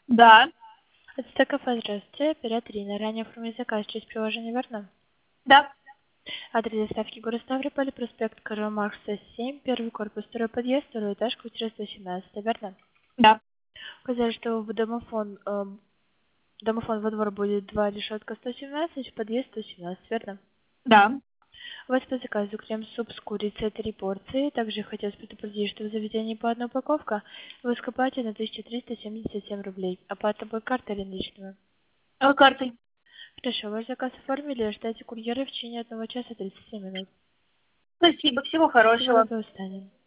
Да, Это кафе, здравствуйте, оператор Ирина. Ранее оформили заказ через приложение, верно? да, Адрес доставки город Ставрополь, проспект Карла Маркса, 7, первый корпус, второй подъезд, второй этаж, квартира 117, верно? да, Указали, что в домофон во двор будет 2, решетка 117, в подъезд 117, верно? да. У вас по заказу крем-суп с курицей 3 порции. Также хотелось предупредить, что в заведении по одной упаковка вы скупаете на 1377 рублей. Оплата будет картой или наличными? Картой. Хорошо, ваш заказ оформили, ожидайте курьера в течение 1 часа 37 минут. Спасибо, всего Всего хорошего. доброго, до свидания.